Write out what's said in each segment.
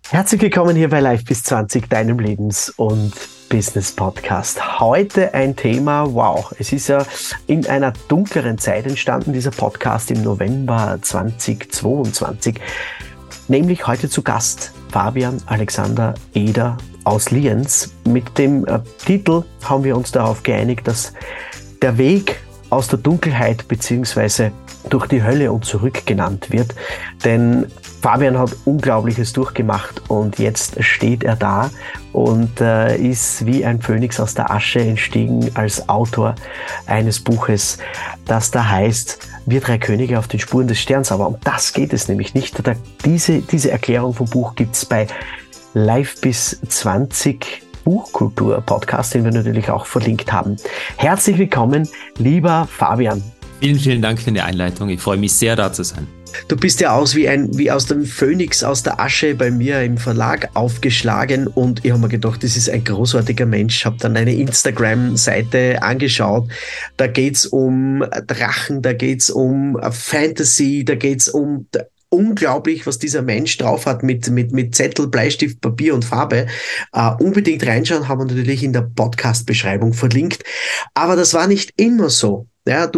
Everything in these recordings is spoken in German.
Herzlich willkommen hier bei Live bis 20, deinem Lebens- und Business-Podcast. Heute ein Thema, wow, es ist ja in einer dunkleren Zeit entstanden, dieser Podcast im November 2022. Nämlich heute zu Gast Fabian Alexander Eder aus Lienz. Mit dem Titel haben wir uns darauf geeinigt, dass der Weg aus der Dunkelheit bzw. durch die Hölle und zurück genannt wird. Denn Fabian hat Unglaubliches durchgemacht und jetzt steht er da und ist wie ein Phönix aus der Asche entstiegen als Autor eines Buches, das da heißt Wir drei Könige auf den Spuren des Sterns. Aber um das geht es nämlich nicht. Diese Erklärung vom Buch gibt es bei Live bis 20 Buchkultur-Podcast, den wir natürlich auch verlinkt haben. Herzlich willkommen, lieber Fabian. Vielen, vielen Dank für die Einleitung. Ich freue mich sehr, da zu sein. Du bist ja wie aus dem Phönix aus der Asche bei mir im Verlag aufgeschlagen und ich habe mir gedacht, das ist ein großartiger Mensch. Ich habe dann eine Instagram-Seite angeschaut. Da geht's um Drachen, da geht's um Fantasy, da geht's um unglaublich, was dieser Mensch drauf hat mit Zettel, Bleistift, Papier und Farbe. Unbedingt reinschauen, haben wir natürlich in der Podcast-Beschreibung verlinkt. Aber das war nicht immer so. Ja,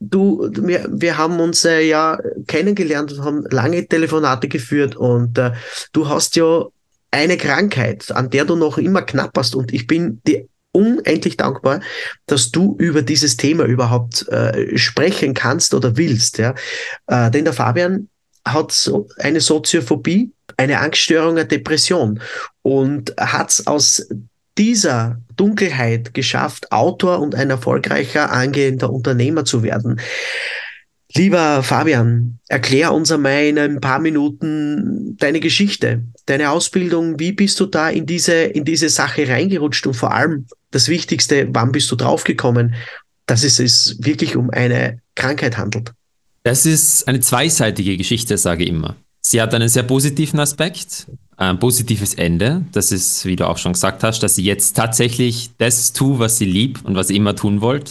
wir haben uns ja kennengelernt und haben lange Telefonate geführt und du hast ja eine Krankheit, an der du noch immer knapperst und ich bin dir unendlich dankbar, dass du über dieses Thema überhaupt sprechen kannst oder willst. Ja? Denn der Fabian hat so eine Soziophobie, eine Angststörung, eine Depression und hat es aus dieser Dunkelheit geschafft, Autor und ein erfolgreicher angehender Unternehmer zu werden. Lieber Fabian, erklär uns einmal in ein paar Minuten deine Geschichte, deine Ausbildung. Wie bist du da in diese Sache reingerutscht? Und vor allem das Wichtigste, wann bist du draufgekommen, dass es wirklich um eine Krankheit handelt? Das ist eine zweiseitige Geschichte, sage ich immer. Sie hat einen sehr positiven Aspekt, ein positives Ende. Das ist, wie du auch schon gesagt hast, dass sie jetzt tatsächlich das tut, was sie liebt und was sie immer tun wollte.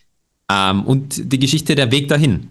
Und die Geschichte, der Weg dahin.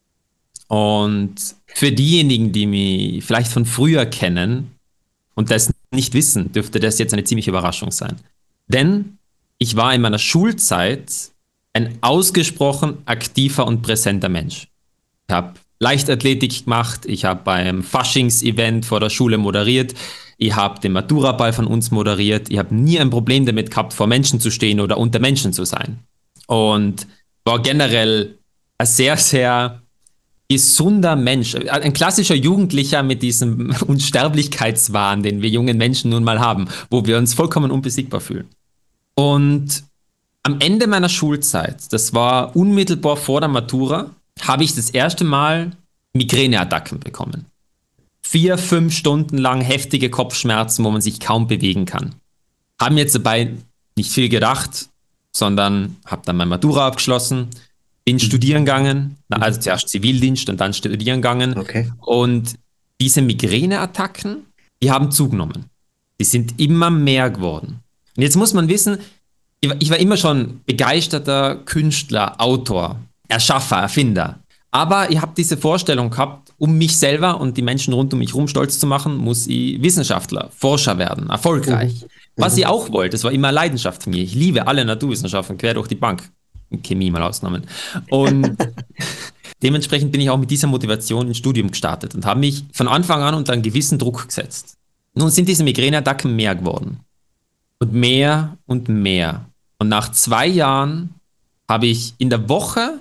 Und für diejenigen, die mich vielleicht von früher kennen und das nicht wissen, dürfte das jetzt eine ziemliche Überraschung sein. Denn ich war in meiner Schulzeit ein ausgesprochen aktiver und präsenter Mensch. Ich habe Leichtathletik gemacht, ich habe beim Faschings-Event vor der Schule moderiert, ich habe den Matura-Ball von uns moderiert, ich habe nie ein Problem damit gehabt, vor Menschen zu stehen oder unter Menschen zu sein. Und war generell ein sehr, sehr gesunder Mensch, ein klassischer Jugendlicher mit diesem Unsterblichkeitswahn, den wir jungen Menschen nun mal haben, wo wir uns vollkommen unbesiegbar fühlen. Und am Ende meiner Schulzeit, das war unmittelbar vor der Matura, habe ich das erste Mal Migräneattacken bekommen. 4-5 Stunden lang heftige Kopfschmerzen, wo man sich kaum bewegen kann. Haben jetzt dabei nicht viel gedacht, sondern habe dann meine Matura abgeschlossen, bin studieren gegangen, also zuerst Zivildienst und dann studieren gegangen. Okay. Und diese Migräneattacken, die haben zugenommen. Die sind immer mehr geworden. Und jetzt muss man wissen, ich war immer schon begeisterter Künstler, Autor, Erschaffer, Erfinder. Aber ich habe diese Vorstellung gehabt, um mich selber und die Menschen rund um mich herum stolz zu machen, muss ich Wissenschaftler, Forscher werden, erfolgreich. Was ich auch wollte, das war immer Leidenschaft von mir. Ich liebe alle Naturwissenschaften, quer durch die Bank. Chemie mal Ausnahmen. Und dementsprechend bin ich auch mit dieser Motivation ins Studium gestartet und habe mich von Anfang an unter einen gewissen Druck gesetzt. Nun sind diese Migräneattacken mehr geworden. Und mehr und mehr. Und nach 2 Jahren habe ich in der Woche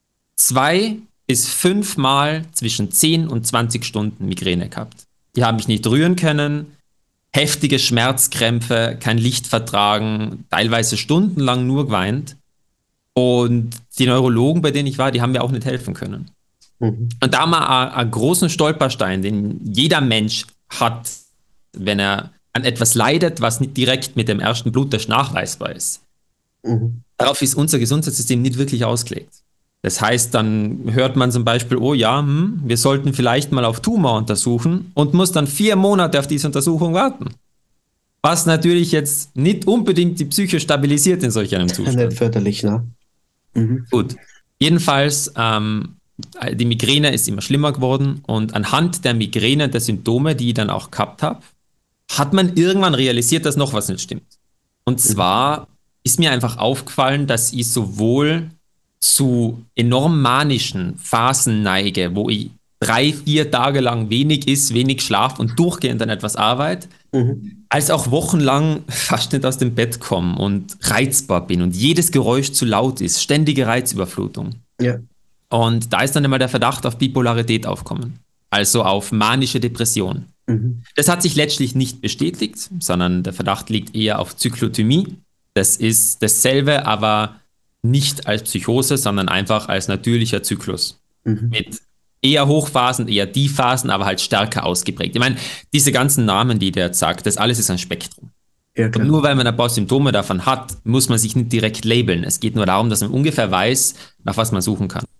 2 bis 5 Mal zwischen 10 und 20 Stunden Migräne gehabt. Die haben mich nicht rühren können, heftige Schmerzkrämpfe, kein Licht vertragen, teilweise stundenlang nur geweint. Und die Neurologen, bei denen ich war, die haben mir auch nicht helfen können. Und da haben wir einen großen Stolperstein, den jeder Mensch hat, wenn er an etwas leidet, was nicht direkt mit dem ersten Bluttest nachweisbar ist. Darauf ist unser Gesundheitssystem nicht wirklich ausgelegt. Das heißt, dann hört man zum Beispiel, oh ja, wir sollten vielleicht mal auf Tumor untersuchen und muss dann 4 Monate auf diese Untersuchung warten. Was natürlich jetzt nicht unbedingt die Psyche stabilisiert in solch einem Zustand. Nicht förderlich, ne? Gut. Jedenfalls, die Migräne ist immer schlimmer geworden und anhand der Migräne, der Symptome, die ich dann auch gehabt habe, hat man irgendwann realisiert, dass noch was nicht stimmt. Und zwar ist mir einfach aufgefallen, dass ich sowohl zu enorm manischen Phasen neige, wo ich 3, 4 Tage lang wenig Schlaf und durchgehend an etwas arbeite, als auch wochenlang fast nicht aus dem Bett komme und reizbar bin und jedes Geräusch zu laut ist, ständige Reizüberflutung. Ja. Und da ist dann immer der Verdacht auf Bipolarität aufkommen, also auf manische Depression. Das hat sich letztlich nicht bestätigt, sondern der Verdacht liegt eher auf Zyklothymie. Das ist dasselbe, aber nicht als Psychose, sondern einfach als natürlicher Zyklus. Mit eher Hochphasen, eher Tiefphasen, aber halt stärker ausgeprägt. Ich meine, diese ganzen Namen, die der jetzt sagt, das alles ist ein Spektrum. Ja, Und nur weil man ein paar Symptome davon hat, muss man sich nicht direkt labeln. Es geht nur darum, dass man ungefähr weiß, nach was man suchen kann.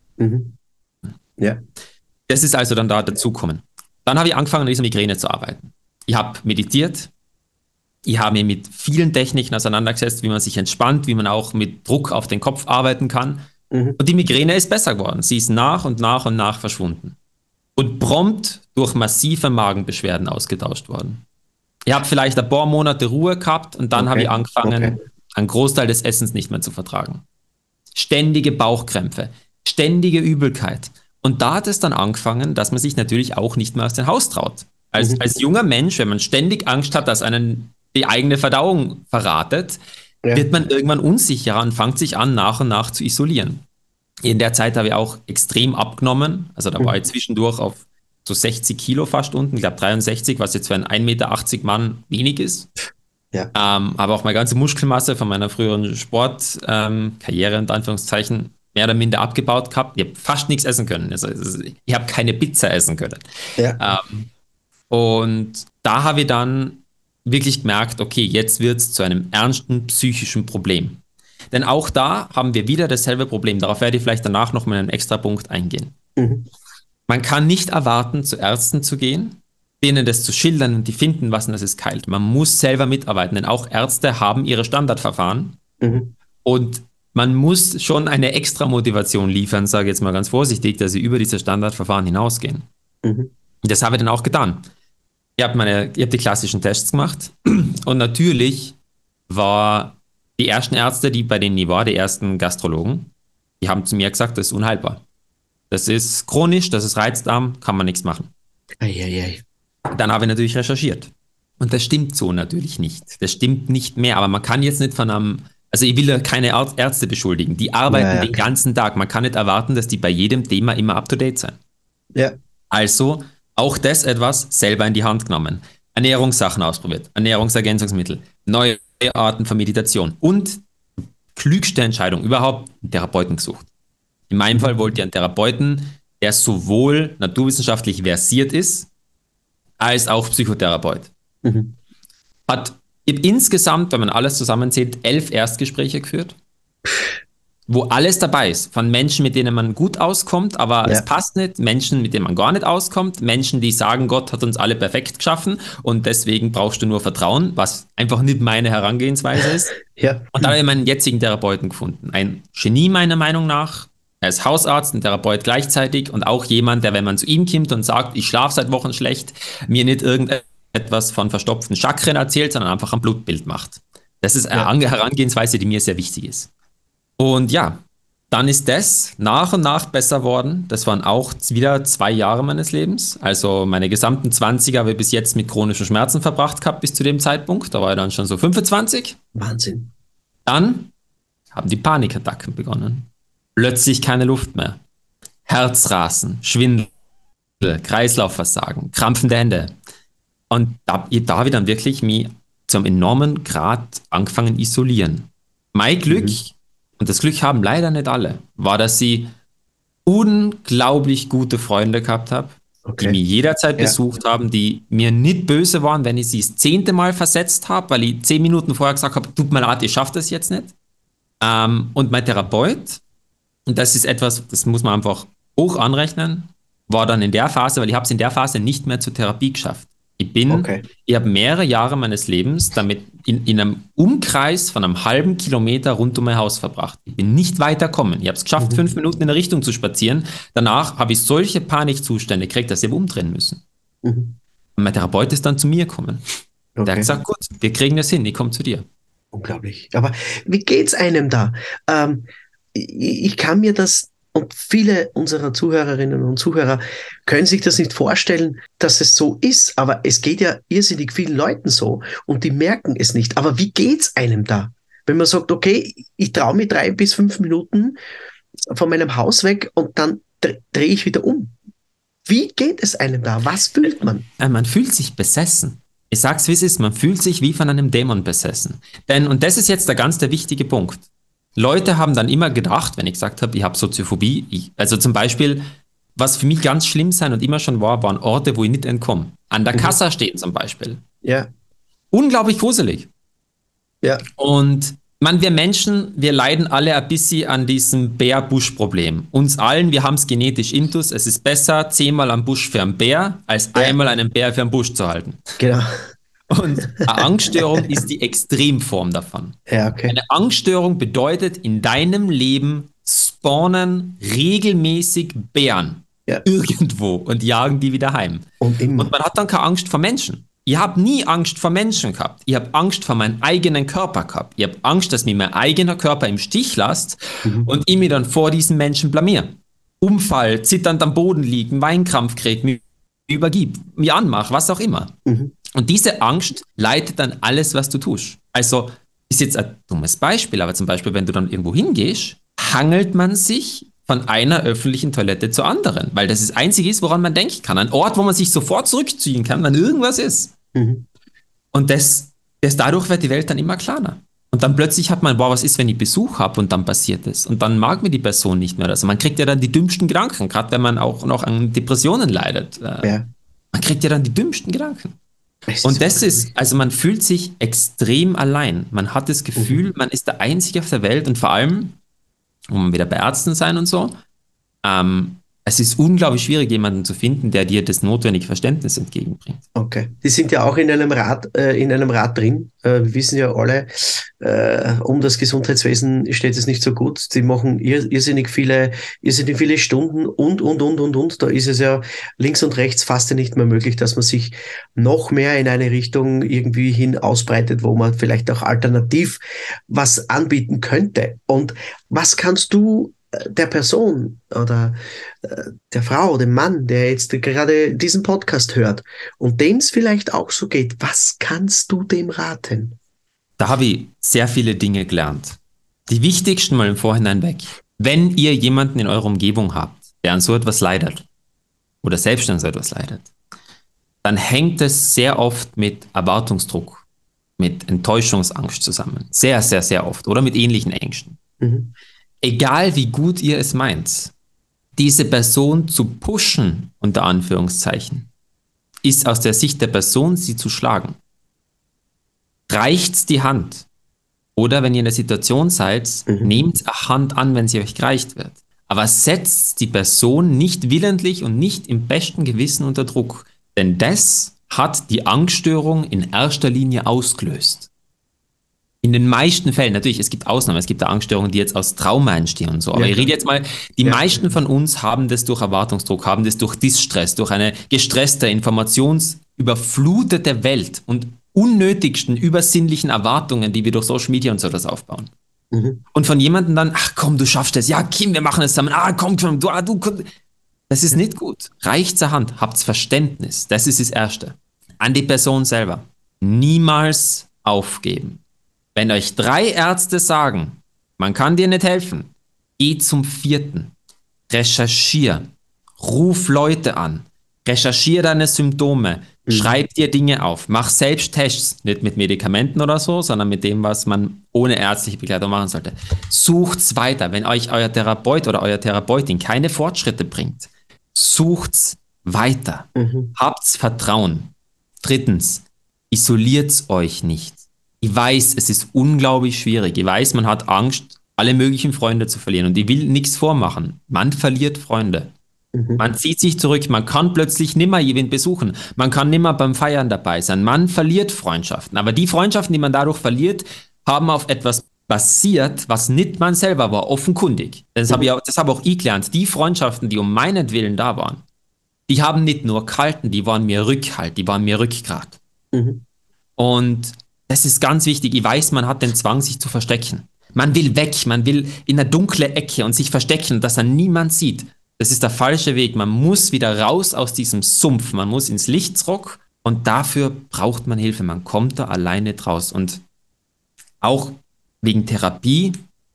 Ja. Das ist also dann da dazukommen. Dann habe ich angefangen, an dieser Migräne zu arbeiten. Ich habe meditiert. Ich habe mich mit vielen Techniken auseinandergesetzt, wie man sich entspannt, wie man auch mit Druck auf den Kopf arbeiten kann. Und die Migräne ist besser geworden. Sie ist nach und nach verschwunden. Und prompt durch massive Magenbeschwerden ausgetauscht worden. Ich habe vielleicht ein paar Monate Ruhe gehabt und dann habe ich angefangen, einen Großteil des Essens nicht mehr zu vertragen. Ständige Bauchkrämpfe, ständige Übelkeit. Und da hat es dann angefangen, dass man sich natürlich auch nicht mehr aus dem Haus traut. Als junger Mensch, wenn man ständig Angst hat, dass einen die eigene Verdauung verratet, wird man irgendwann unsicherer und fängt sich an, nach und nach zu isolieren. In der Zeit habe ich auch extrem abgenommen. Also da war ich zwischendurch auf so 60 Kilo fast unten, ich glaube 63, was jetzt für einen 1,80 Meter Mann wenig ist. Ja. Aber auch meine ganze Muskelmasse von meiner früheren Sportkarriere, in Anführungszeichen, mehr oder minder abgebaut gehabt. Ich habe fast nichts essen können. Also ich habe keine Pizza essen können. Ja. Und da habe ich dann wirklich gemerkt, okay, jetzt wird es zu einem ernsten psychischen Problem. Denn auch da haben wir wieder dasselbe Problem. Darauf werde ich vielleicht danach noch mal einen extra Punkt eingehen. Man kann nicht erwarten, zu Ärzten zu gehen, denen das zu schildern und die finden, was das ist kalt. Man muss selber mitarbeiten, denn auch Ärzte haben ihre Standardverfahren. Und man muss schon eine extra Motivation liefern, sage ich jetzt mal ganz vorsichtig, dass sie über diese Standardverfahren hinausgehen. Das habe ich dann auch getan. Ich habe die klassischen Tests gemacht und natürlich war die ersten Ärzte, bei denen ich war, die ersten Gastrologen, die haben zu mir gesagt, das ist unheilbar. Das ist chronisch, das ist Reizdarm, kann man nichts machen. Dann habe ich natürlich recherchiert. Und das stimmt so natürlich nicht. Das stimmt nicht mehr, aber man kann jetzt nicht von einem, also ich will ja keine Ärzte beschuldigen, die arbeiten den ganzen Tag. Man kann nicht erwarten, dass die bei jedem Thema immer up-to-date sein. Ja. Also auch das etwas selber in die Hand genommen. Ernährungssachen ausprobiert, Ernährungsergänzungsmittel, neue Arten von Meditation und klügste Entscheidung überhaupt, einen Therapeuten gesucht. In meinem Fall wollte ich einen Therapeuten, der sowohl naturwissenschaftlich versiert ist, als auch Psychotherapeut. Ich habe insgesamt, wenn man alles zusammenzählt, 11 Erstgespräche geführt, wo alles dabei ist. Von Menschen, mit denen man gut auskommt, aber es passt nicht. Menschen, mit denen man gar nicht auskommt. Menschen, die sagen, Gott hat uns alle perfekt geschaffen und deswegen brauchst du nur Vertrauen, was einfach nicht meine Herangehensweise ist. Und da habe ich meinen jetzigen Therapeuten gefunden. Ein Genie meiner Meinung nach. Er ist Hausarzt, ein Therapeut gleichzeitig und auch jemand, der, wenn man zu ihm kommt und sagt, ich schlafe seit Wochen schlecht, mir nicht irgendetwas von verstopften Chakren erzählt, sondern einfach ein Blutbild macht. Das ist eine Herangehensweise, die mir sehr wichtig ist. Und ja, dann ist das nach und nach besser worden. Das waren auch wieder 2 Jahre meines Lebens. Also meine gesamten 20er habe ich bis jetzt mit chronischen Schmerzen verbracht gehabt bis zu dem Zeitpunkt. Da war ich dann schon so 25. Wahnsinn. Dann haben die Panikattacken begonnen. Plötzlich keine Luft mehr. Herzrasen, Schwindel, Kreislaufversagen, krampfende Hände. Und da habe ich dann wirklich mich zum enormen Grad angefangen isolieren. Mein Glück, und das Glück haben leider nicht alle, war, dass ich unglaublich gute Freunde gehabt habe, die mich jederzeit besucht haben, die mir nicht böse waren, wenn ich sie das 10. Mal versetzt habe, weil ich 10 Minuten vorher gesagt habe, tut mir leid, ich schaffe das jetzt nicht. Und mein Therapeut, und das ist etwas, das muss man einfach hoch anrechnen, war dann in der Phase, weil ich habe es in der Phase nicht mehr zur Therapie geschafft. Ich habe mehrere Jahre meines Lebens damit in einem Umkreis von einem halben Kilometer rund um mein Haus verbracht. Ich bin nicht weitergekommen. Ich habe es geschafft, 5 Minuten in eine Richtung zu spazieren. Danach habe ich solche Panikzustände gekriegt, dass ich habe umdrehen müssen. Und mein Therapeut ist dann zu mir gekommen. Der hat Okay. gesagt, gut, wir kriegen das hin, ich komme zu dir. Unglaublich. Aber wie geht's einem da? Ich kann mir das, und viele unserer Zuhörerinnen und Zuhörer können sich das nicht vorstellen, dass es so ist, aber es geht ja irrsinnig vielen Leuten so und die merken es nicht. Aber wie geht's einem da? Wenn man sagt, okay, ich traue mich 3 bis 5 Minuten von meinem Haus weg und dann drehe ich wieder um. Wie geht es einem da? Was fühlt man? Man fühlt sich besessen. Ich sag's, wie es ist, man fühlt sich wie von einem Dämon besessen. Denn, und das ist jetzt der wichtige Punkt. Leute haben dann immer gedacht, wenn ich gesagt habe, ich habe Soziophobie, also zum Beispiel, was für mich ganz schlimm sein und immer schon war, waren Orte, wo ich nicht entkomme. An der Kassa stehen zum Beispiel. Ja, Unglaublich gruselig. ja, Und wir Menschen, wir leiden alle ein bisschen an diesem Bär-Busch-Problem. Uns allen, wir haben es genetisch intus, es ist besser, 10-mal am Busch für einen Bär, als ja, einmal einen Bär für einen Busch zu halten. genau. Und eine Angststörung ist die Extremform davon. Ja, okay. Eine Angststörung bedeutet, in deinem Leben spawnen regelmäßig Bären Ja. irgendwo und jagen die wieder heim. Und immer. Und man hat dann keine Angst vor Menschen. Ich habe nie Angst vor Menschen gehabt. Ich habe Angst vor meinem eigenen Körper gehabt. Ich habe Angst, dass mir mein eigener Körper im Stich lässt und ich mich dann vor diesen Menschen blamier. Umfall, zitternd am Boden liegen, Weinkrampf kriege, mich übergib, mich anmach, was auch immer. Mhm. Und diese Angst leitet dann alles, was du tust. Also ist jetzt ein dummes Beispiel, aber zum Beispiel, wenn du dann irgendwo hingehst, hangelt man sich von einer öffentlichen Toilette zur anderen, weil das Einzige ist, woran man denken kann. Ein Ort, wo man sich sofort zurückziehen kann, wenn irgendwas ist. Mhm. Und dadurch wird die Welt dann immer kleiner. Und dann plötzlich hat man, boah, was ist, wenn ich Besuch habe und dann passiert es? Und dann mag mir die Person nicht mehr. Also man kriegt ja dann die dümmsten Gedanken, gerade wenn man auch noch an Depressionen leidet. Ja. Man kriegt ja dann die dümmsten Gedanken. Es Und das unglaublich. ist, also man fühlt sich extrem allein. Man hat das Gefühl, man ist der Einzige auf der Welt und vor allem, um wieder bei Ärzten sein und so, es ist unglaublich schwierig, jemanden zu finden, der dir das notwendige Verständnis entgegenbringt. Okay. Die sind ja auch in einem Rat drin. Wir wissen ja alle, um das Gesundheitswesen steht es nicht so gut. Die machen irrsinnig viele Stunden und. Da ist es ja links und rechts fast nicht mehr möglich, dass man sich noch mehr in eine Richtung irgendwie hin ausbreitet, wo man vielleicht auch alternativ was anbieten könnte. Und was kannst du der Person oder der Frau, dem Mann, der jetzt gerade diesen Podcast hört und dem es vielleicht auch so geht, was kannst du dem raten? Da habe ich sehr viele Dinge gelernt. Die wichtigsten mal im Vorhinein weg. Wenn ihr jemanden in eurer Umgebung habt, der an so etwas leidet oder selbst an so etwas leidet, dann hängt es sehr oft mit Erwartungsdruck, mit Enttäuschungsangst zusammen. Sehr, sehr, sehr oft. Oder mit ähnlichen Ängsten. Mhm. Egal wie gut ihr es meint, diese Person zu pushen, unter Anführungszeichen, ist aus der Sicht der Person, sie zu schlagen. Reicht's die Hand. Oder wenn ihr in der Situation seid, nehmt eine Hand an, wenn sie euch gereicht wird. Aber setzt die Person nicht willentlich und nicht im besten Gewissen unter Druck. Denn das hat die Angststörung in erster Linie ausgelöst. In den meisten Fällen, natürlich, es gibt Ausnahmen, es gibt da Angststörungen, die jetzt aus Trauma entstehen und so. Aber Ja, ich rede jetzt mal, die Ja. meisten von uns haben das durch Erwartungsdruck, haben das durch Distress, durch eine gestresste, informationsüberflutete Welt und unnötigsten, übersinnlichen Erwartungen, die wir durch Social Media und so etwas aufbauen. Mhm. Und von jemandem dann, ach komm, du schaffst es, ja Kim, wir machen es zusammen, komm, du. Das ist nicht gut. Reicht zur Hand, habt's Verständnis. Das ist das Erste. An die Person selber. Niemals aufgeben. Wenn euch 3 Ärzte sagen, man kann dir nicht helfen, geh zum 4. Recherchier. Ruf Leute an. Recherchier deine Symptome. Schreib dir Dinge auf. Mach selbst Tests. Nicht mit Medikamenten oder so, sondern mit dem, was man ohne ärztliche Begleitung machen sollte. Sucht's weiter. Wenn euch euer Therapeut oder euer Therapeutin keine Fortschritte bringt, sucht's weiter. Habt's Vertrauen. 3. Isoliert's euch nicht. Ich weiß, es ist unglaublich schwierig. Ich weiß, man hat Angst, alle möglichen Freunde zu verlieren. Und ich will nichts vormachen. Man verliert Freunde. Man zieht sich zurück. Man kann plötzlich nimmer jemanden besuchen. Man kann nimmer beim Feiern dabei sein. Man verliert Freundschaften. Aber die Freundschaften, die man dadurch verliert, haben auf etwas basiert, was nicht man selber war, offenkundig. Das habe auch ich gelernt. Die Freundschaften, die um meinetwillen da waren, die haben nicht nur gehalten, die waren mir Rückhalt, die waren mir Rückgrat. Mhm. Und das ist ganz wichtig. Ich weiß, man hat den Zwang, sich zu verstecken. Man will weg, man will in eine dunkle Ecke und sich verstecken, dass dann niemand sieht. Das ist der falsche Weg. Man muss wieder raus aus diesem Sumpf. Man muss ins Licht zurück und dafür braucht man Hilfe. Man kommt da alleine draus. Und auch wegen Therapie,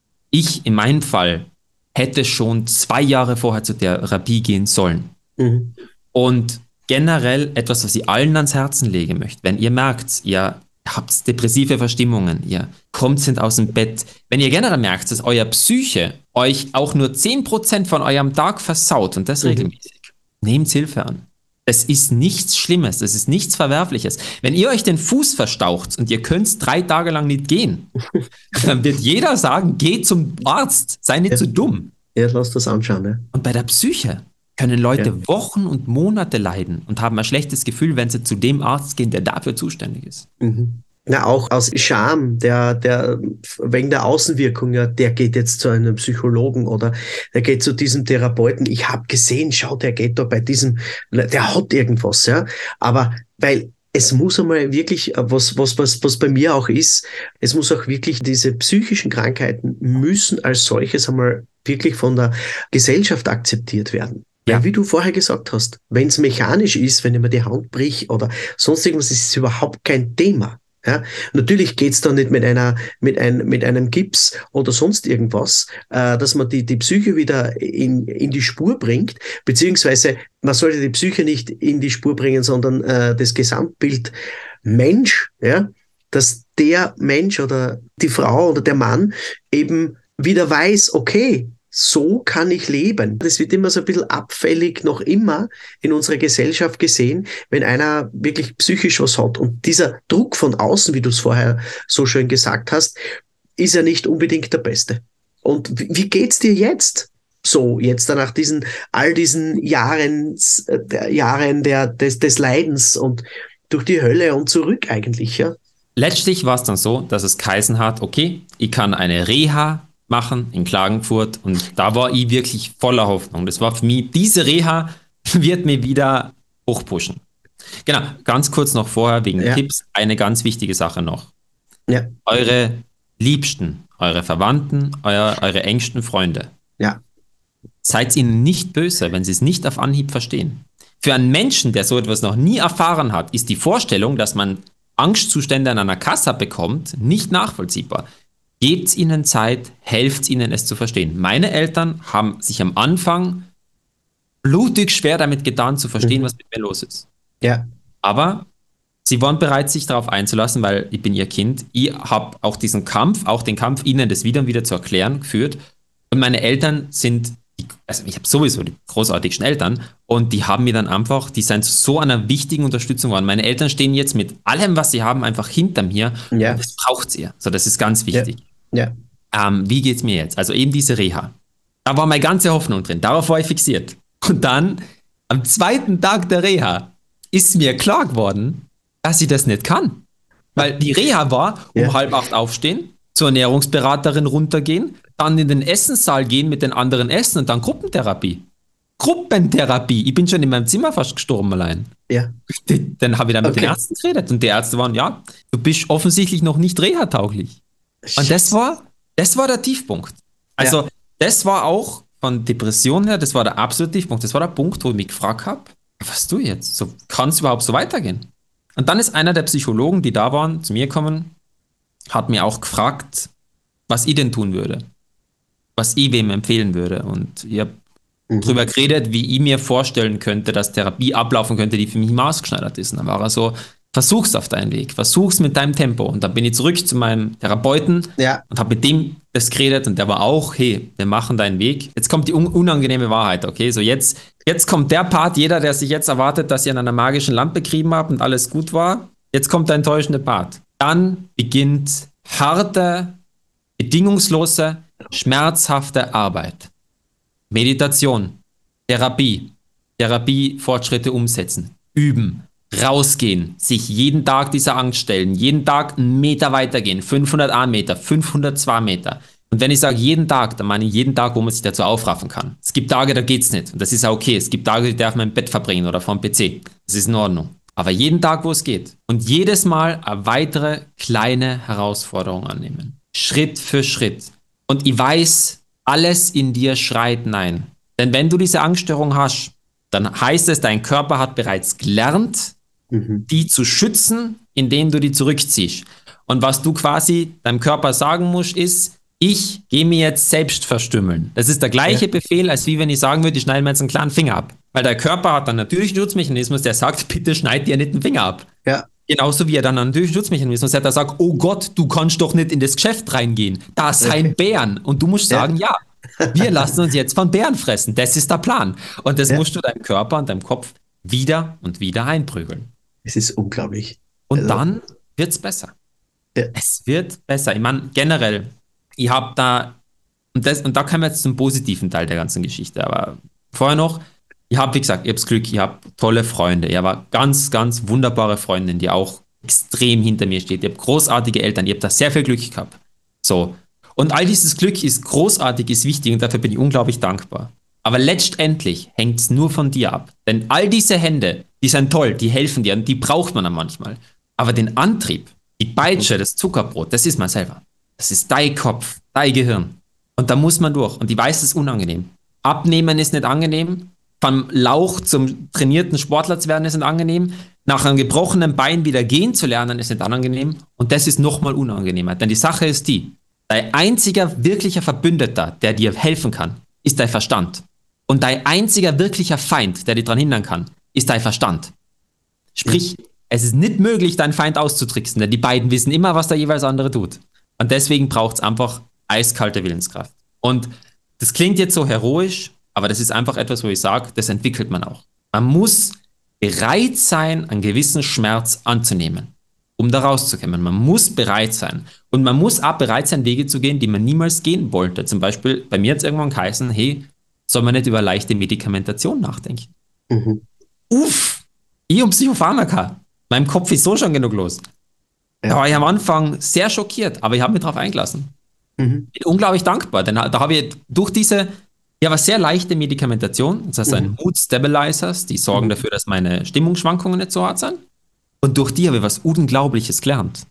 ich in meinem Fall hätte schon 2 Jahre vorher zur Therapie gehen sollen. Mhm. Und generell etwas, was ich allen ans Herzen legen möchte, wenn ihr merkt, ihr habt depressive Verstimmungen, ihr kommt nicht aus dem Bett, wenn ihr generell merkt, dass euer Psyche euch auch nur 10% von eurem Tag versaut und das regelmäßig, nehmt Hilfe an. Es ist nichts Schlimmes, es ist nichts Verwerfliches. Wenn ihr euch den Fuß verstaucht und ihr könnt 3 Tage lang nicht gehen, dann wird jeder sagen, geh zum Arzt, sei nicht so dumm. Ja, lass das anschauen. Ne? Und bei der Psyche können Leute Wochen und Monate leiden und haben ein schlechtes Gefühl, wenn sie zu dem Arzt gehen, der dafür zuständig ist. Mhm. Na, auch aus Scham, der wegen der Außenwirkung, ja, der geht jetzt zu einem Psychologen oder der geht zu diesem Therapeuten. Ich habe gesehen, schau, der geht da bei diesem, der hat irgendwas, ja. Aber weil es muss einmal wirklich, was bei mir auch ist, es muss auch wirklich diese psychischen Krankheiten müssen als solches einmal wirklich von der Gesellschaft akzeptiert werden. Ja. Weil, wie du vorher gesagt hast, wenn es mechanisch ist, wenn ich mir die Hand bricht oder sonst irgendwas, ist es überhaupt kein Thema. Ja, natürlich geht's da nicht mit einem Gips oder sonst irgendwas, dass man die Psyche wieder in die Spur bringt, beziehungsweise man sollte die Psyche nicht in die Spur bringen, sondern das Gesamtbild Mensch, ja, dass der Mensch oder die Frau oder der Mann eben wieder weiß, okay, so kann ich leben. Das wird immer so ein bisschen abfällig noch immer in unserer Gesellschaft gesehen, wenn einer wirklich psychisch was hat. Und dieser Druck von außen, wie du es vorher so schön gesagt hast, ist ja nicht unbedingt der beste. Und wie geht's dir jetzt? So, jetzt nach all diesen Jahren des Leidens und durch die Hölle und zurück eigentlich, ja? Letztlich war es dann so, dass es geheißen hat, okay, ich kann eine Reha machen in Klagenfurt und da war ich wirklich voller Hoffnung. Das war für mich, diese Reha wird mir wieder hochpushen. Genau, ganz kurz noch vorher wegen Tipps, eine ganz wichtige Sache noch. Ja. Eure Liebsten, eure Verwandten, eure engsten Freunde. Ja. Seid ihnen nicht böse, wenn sie es nicht auf Anhieb verstehen. Für einen Menschen, der so etwas noch nie erfahren hat, ist die Vorstellung, dass man Angstzustände an einer Kasse bekommt, nicht nachvollziehbar. Gebt ihnen Zeit, helft ihnen es zu verstehen. Meine Eltern haben sich am Anfang blutig schwer damit getan, zu verstehen, was mit mir los ist. Ja. Aber sie waren bereit, sich darauf einzulassen, weil ich bin ihr Kind. Ich habe auch diesen Kampf, auch den Kampf, ihnen das wieder und wieder zu erklären, geführt. Und meine Eltern sind, also ich habe sowieso die großartigsten Eltern und die haben mir dann einfach, die sind so einer wichtigen Unterstützung geworden. Meine Eltern stehen jetzt mit allem, was sie haben, einfach hinter mir. Ja. Und das braucht ihr. So, das ist ganz wichtig. Ja. Wie geht's mir jetzt? Also eben diese Reha. Da war meine ganze Hoffnung drin. Darauf war ich fixiert. Und dann, am 2. Tag der Reha, ist mir klar geworden, dass ich das nicht kann. Weil die Reha war, um 7:30 aufstehen, zur Ernährungsberaterin runtergehen, dann in den Essenssaal gehen mit den anderen essen und dann Gruppentherapie. Gruppentherapie. Ich bin schon in meinem Zimmer fast gestorben allein. Ja. Dann habe ich dann mit den Ärzten geredet und die Ärzte waren, ja, du bist offensichtlich noch nicht Reha-tauglich. Und das war der Tiefpunkt. Also das war auch von Depression her, das war der absolute Tiefpunkt. Das war der Punkt, wo ich mich gefragt habe, was tue ich jetzt? So, kann es überhaupt so weitergehen? Und dann ist einer der Psychologen, die da waren, zu mir gekommen, hat mir auch gefragt, was ich denn tun würde. Was ich wem empfehlen würde. Und ich habe drüber geredet, wie ich mir vorstellen könnte, dass Therapie ablaufen könnte, die für mich maßgeschneidert ist. Und dann war er so, versuch's auf deinen Weg, versuch's mit deinem Tempo. Und dann bin ich zurück zu meinem Therapeuten und habe mit dem das geredet und der war auch, hey, wir machen deinen Weg. Jetzt kommt die unangenehme Wahrheit, okay? So jetzt kommt der Part, jeder, der sich jetzt erwartet, dass ihr an einer magischen Lampe betrieben habt und alles gut war, jetzt kommt der enttäuschende Part. Dann beginnt harte, bedingungslose, schmerzhafte Arbeit. Meditation, Therapie-Fortschritte umsetzen, üben, rausgehen, sich jeden Tag dieser Angst stellen, jeden Tag 1 Meter weitergehen, 500 Meter, 502 Meter. Und wenn ich sage jeden Tag, dann meine ich jeden Tag, wo man sich dazu aufraffen kann. Es gibt Tage, da geht's nicht. Und das ist auch okay. Es gibt Tage, die darf man im Bett verbringen oder vorm PC. Das ist in Ordnung. aber jeden Tag, wo es geht. Und jedes Mal eine weitere kleine Herausforderung annehmen. Schritt für Schritt. Und ich weiß, alles in dir schreit nein. Denn wenn du diese Angststörung hast, dann heißt es, dein Körper hat bereits gelernt, die zu schützen, indem du die zurückziehst. Und was du quasi deinem Körper sagen musst, ist, ich gehe mir jetzt selbst verstümmeln. Das ist der gleiche Befehl, als wie wenn ich sagen würde, ich schneide mir jetzt einen kleinen Finger ab. Weil der Körper hat dann natürlich einen Schutzmechanismus, der sagt, bitte schneid dir nicht den Finger ab. Ja. Genauso wie er dann natürlich einen Schutzmechanismus hat, der sagt, oh Gott, du kannst doch nicht in das Geschäft reingehen. Da sind Bären. Und du musst sagen, ja, wir lassen uns jetzt von Bären fressen. Das ist der Plan. Und das musst du deinem Körper und deinem Kopf wieder und wieder einprügeln. Es ist unglaublich. Und dann wird es besser. Ja. Es wird besser. Ich meine, generell, ich habe da, und da kommen wir jetzt zum positiven Teil der ganzen Geschichte, aber vorher noch, ich habe, wie gesagt, ich habe das Glück, ich habe tolle Freunde, ich habe ganz, ganz wunderbare Freundin, die auch extrem hinter mir steht, ich habe großartige Eltern, ich habe da sehr viel Glück gehabt. So. Und all dieses Glück ist großartig, ist wichtig und dafür bin ich unglaublich dankbar. Aber letztendlich hängt es nur von dir ab. Denn all diese Hände, die sind toll, die helfen dir und die braucht man dann manchmal. Aber den Antrieb, die Peitsche, das Zuckerbrot, das ist man selber. Das ist dein Kopf, dein Gehirn. Und da muss man durch. Und ich weiß, es ist unangenehm. Abnehmen ist nicht angenehm. Vom Lauch zum trainierten Sportler zu werden ist nicht angenehm. Nach einem gebrochenen Bein wieder gehen zu lernen ist nicht angenehm. Und das ist nochmal unangenehmer. Denn die Sache ist die, dein einziger wirklicher Verbündeter, der dir helfen kann, ist dein Verstand. Und dein einziger wirklicher Feind, der dich daran hindern kann, ist dein Verstand. Sprich, es ist nicht möglich, deinen Feind auszutricksen, denn die beiden wissen immer, was der jeweils andere tut. Und deswegen braucht es einfach eiskalte Willenskraft. Und das klingt jetzt so heroisch, aber das ist einfach etwas, wo ich sage, das entwickelt man auch. Man muss bereit sein, einen gewissen Schmerz anzunehmen, um da rauszukommen. Man muss bereit sein. Und man muss auch bereit sein, Wege zu gehen, die man niemals gehen wollte. Zum Beispiel, bei mir hat es irgendwann geheißen, hey, soll man nicht über leichte Medikamentation nachdenken? Uff, ich und Psychopharmaka. Meinem Kopf ist so schon genug los. Ja. Da war ich am Anfang sehr schockiert, aber ich habe mich darauf eingelassen. Bin unglaublich dankbar, denn da habe ich durch diese sehr leichte Medikamentation, das heißt ein Mood Stabilizers, die sorgen dafür, dass meine Stimmungsschwankungen nicht so hart sind. Und durch die habe ich was Unglaubliches gelernt.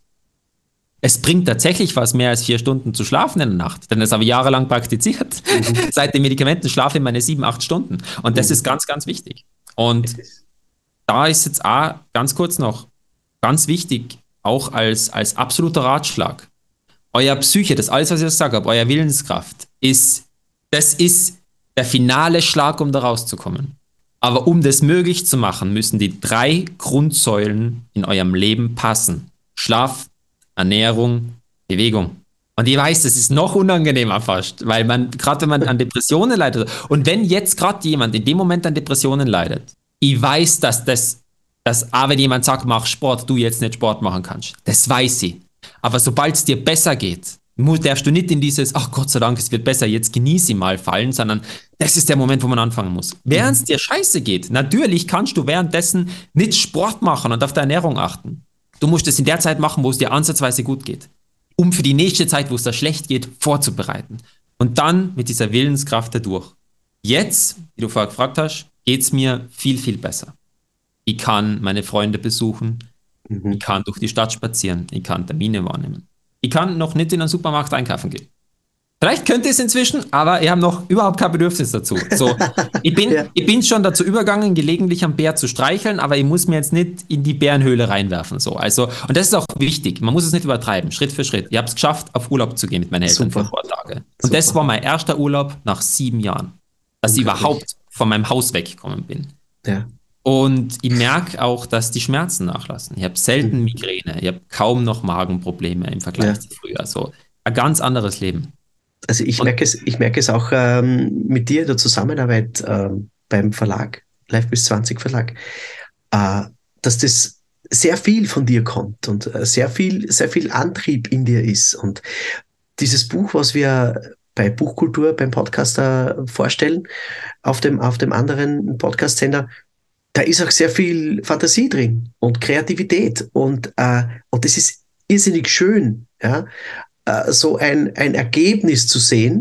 Es bringt tatsächlich was, mehr als 4 Stunden zu schlafen in der Nacht, denn das habe ich jahrelang praktiziert. Seit den Medikamenten schlafe ich meine 7, 8 Stunden. Und das ist ganz, ganz wichtig. Und da ist jetzt auch ganz kurz noch ganz wichtig, auch als absoluter Ratschlag. Euer Psyche, das alles, was ich gesagt habe, euer Willenskraft, das ist der finale Schlag, um da rauszukommen. Aber um das möglich zu machen, müssen die 3 Grundsäulen in eurem Leben passen. Schlaf, Ernährung, Bewegung. Und ich weiß, das ist noch unangenehmer fast, weil gerade wenn man an Depressionen leidet, und wenn jetzt gerade jemand in dem Moment an Depressionen leidet, ich weiß, dass wenn jemand sagt, mach Sport, du jetzt nicht Sport machen kannst. Das weiß ich. Aber sobald es dir besser geht, darfst du nicht in dieses, ach Gott sei Dank, es wird besser, jetzt genieße ich mal fallen, sondern das ist der Moment, wo man anfangen muss. Während es dir scheiße geht, natürlich kannst du währenddessen nicht Sport machen und auf deine Ernährung achten. Du musst es in der Zeit machen, wo es dir ansatzweise gut geht, um für die nächste Zeit, wo es dir schlecht geht, vorzubereiten. Und dann mit dieser Willenskraft dadurch. Jetzt, wie du vorher gefragt hast, geht es mir viel, viel besser. Ich kann meine Freunde besuchen, ich kann durch die Stadt spazieren, ich kann Termine wahrnehmen. Ich kann noch nicht in einen Supermarkt einkaufen gehen. Vielleicht könnte ich es inzwischen, aber ich habe noch überhaupt kein Bedürfnis dazu. So, ich bin schon dazu übergegangen, gelegentlich am Bär zu streicheln, aber ich muss mir jetzt nicht in die Bärenhöhle reinwerfen. So. Also, und das ist auch wichtig, man muss es nicht übertreiben, Schritt für Schritt. Ich habe es geschafft, auf Urlaub zu gehen mit meinen Eltern für ein paar Tage. Und das war mein erster Urlaub nach 7 Jahren, dass ich überhaupt von meinem Haus weggekommen bin. Ja. Und ich merke auch, dass die Schmerzen nachlassen. Ich habe selten Migräne, ich habe kaum noch Magenprobleme im Vergleich zu früher. So ein ganz anderes Leben. Also ich merke es auch mit dir in der Zusammenarbeit beim Verlag, Live bis 20 Verlag, dass das sehr viel von dir kommt und sehr viel Antrieb in dir ist. Und dieses Buch, was wir bei Buchkultur beim Podcaster vorstellen, auf dem anderen Podcast-Sender, da ist auch sehr viel Fantasie drin und Kreativität und das ist irrsinnig schön, ja, so ein Ergebnis zu sehen,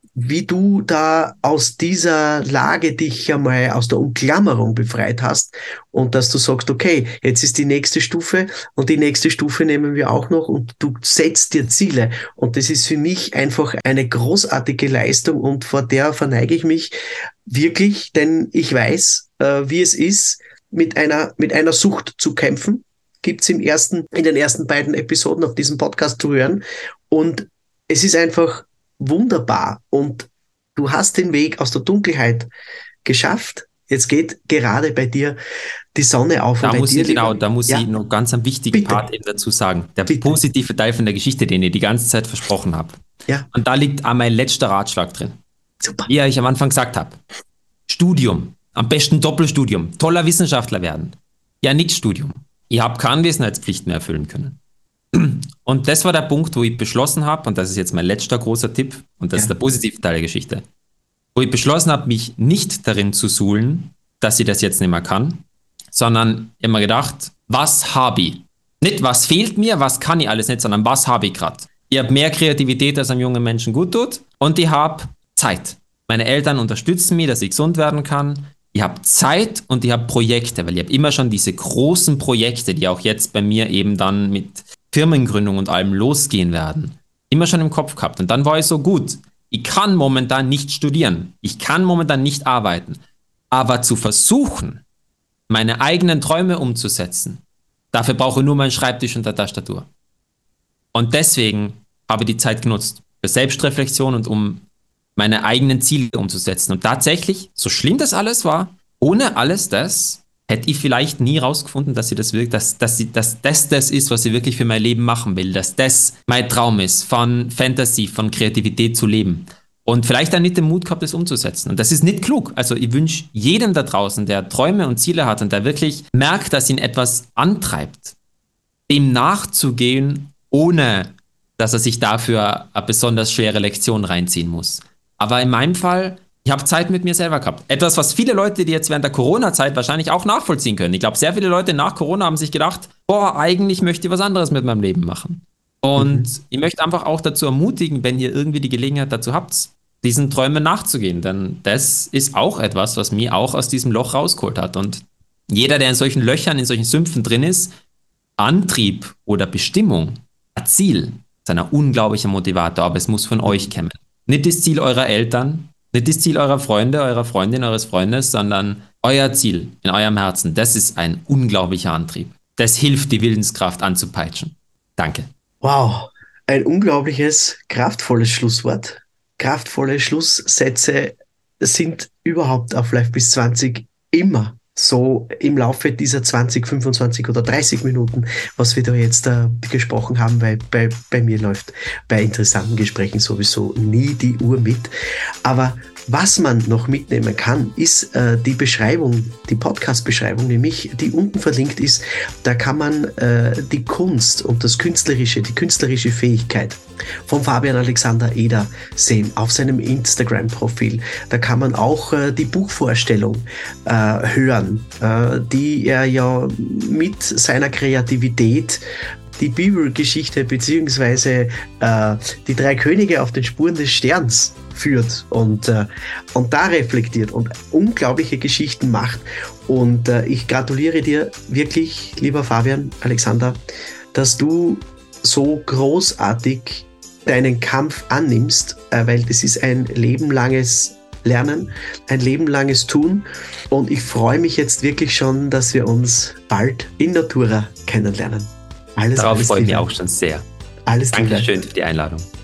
wie du da aus dieser Lage dich einmal aus der Umklammerung befreit hast und dass du sagst, okay, jetzt ist die nächste Stufe und die nächste Stufe nehmen wir auch noch und du setzt dir Ziele. Und das ist für mich einfach eine großartige Leistung und vor der verneige ich mich wirklich, denn ich weiß, wie es ist, mit einer Sucht zu kämpfen. Gibt's in den ersten beiden Episoden auf diesem Podcast zu hören. Und es ist einfach wunderbar. Und du hast den Weg aus der Dunkelheit geschafft. Jetzt geht gerade bei dir die Sonne auf. Da und muss bei dir, ich, genau, lieber, da muss ja, ich noch ganz einen wichtigen bitte, Part eben dazu sagen. Der bitte. positive Teil von der Geschichte, den ich die ganze Zeit versprochen habe. Ja, Und da liegt auch mein letzter Ratschlag drin. super. Wie ich am Anfang gesagt habe. Studium. Am besten Doppelstudium. Toller Wissenschaftler werden. Ja, nix Studium. Ich habe keine Anwesenheitspflicht mehr erfüllen können. Und das war der Punkt, wo ich beschlossen habe, und das ist jetzt mein letzter großer Tipp, und das ist der positive Teil der Geschichte, wo ich beschlossen habe, mich nicht darin zu suhlen, dass ich das jetzt nicht mehr kann, sondern ich habe mir gedacht, was habe ich? Nicht, was fehlt mir, was kann ich alles nicht, sondern was habe ich gerade? Ich habe mehr Kreativität, als einem jungen Menschen gut tut, und ich habe Zeit. Meine Eltern unterstützen mich, dass ich gesund werden kann. Ich habe Zeit und ich habe Projekte, weil ich habe immer schon diese großen Projekte, die auch jetzt bei mir eben dann mit Firmengründung und allem losgehen werden, immer schon im Kopf gehabt. Und dann war ich so, gut, ich kann momentan nicht studieren, ich kann momentan nicht arbeiten, aber zu versuchen, meine eigenen Träume umzusetzen, dafür brauche ich nur meinen Schreibtisch und eine Tastatur. Und deswegen habe ich die Zeit genutzt für Selbstreflexion und um meine eigenen Ziele umzusetzen. Und tatsächlich, so schlimm das alles war, ohne alles das hätte ich vielleicht nie rausgefunden, dass das ist, was ich wirklich für mein Leben machen will, dass das mein Traum ist, von Fantasy, von Kreativität zu leben. Und vielleicht dann nicht den Mut gehabt, das umzusetzen. Und das ist nicht klug. Also ich wünsche jedem da draußen, der Träume und Ziele hat und der wirklich merkt, dass ihn etwas antreibt, dem nachzugehen, ohne dass er sich dafür eine besonders schwere Lektion reinziehen muss. Aber in meinem Fall, ich habe Zeit mit mir selber gehabt. Etwas, was viele Leute, die jetzt während der Corona-Zeit wahrscheinlich auch nachvollziehen können. Ich glaube, sehr viele Leute nach Corona haben sich gedacht, boah, eigentlich möchte ich was anderes mit meinem Leben machen. Und ich möchte einfach auch dazu ermutigen, wenn ihr irgendwie die Gelegenheit dazu habt, diesen Träumen nachzugehen. Denn das ist auch etwas, was mich auch aus diesem Loch rausgeholt hat. Und jeder, der in solchen Löchern, in solchen Sümpfen drin ist, Antrieb oder Bestimmung, ein Ziel, ist ein unglaublicher Motivator, aber es muss von euch kommen. Nicht das Ziel eurer Eltern, nicht das Ziel eurer Freunde, eurer Freundin, eures Freundes, sondern euer Ziel in eurem Herzen. Das ist ein unglaublicher Antrieb. Das hilft, die Willenskraft anzupeitschen. Danke. Wow, ein unglaubliches, kraftvolles Schlusswort. Kraftvolle Schlusssätze sind überhaupt auf Live bis 20 immer so im Laufe dieser 20, 25 oder 30 Minuten, was wir da jetzt gesprochen haben, weil bei mir läuft bei interessanten Gesprächen sowieso nie die Uhr mit. Aber was man noch mitnehmen kann, ist die Beschreibung, die Podcast-Beschreibung, nämlich die unten verlinkt ist. Da kann man die Kunst und die künstlerische Fähigkeit von Fabian Alexander Eder sehen auf seinem Instagram-Profil. Da kann man auch die Buchvorstellung hören, die er ja mit seiner Kreativität die Bibelgeschichte beziehungsweise die drei Könige auf den Spuren des Sterns führt und da reflektiert und unglaubliche Geschichten macht. Und ich gratuliere dir wirklich, lieber Fabian Alexander, dass du so großartig deinen Kampf annimmst, weil das ist ein lebenlanges Lernen, ein lebenlanges Tun. Und ich freue mich jetzt wirklich schon, dass wir uns bald in Natura kennenlernen. Darauf freue ich mich auch schon sehr. Alles Liebe. Dankeschön für die Einladung.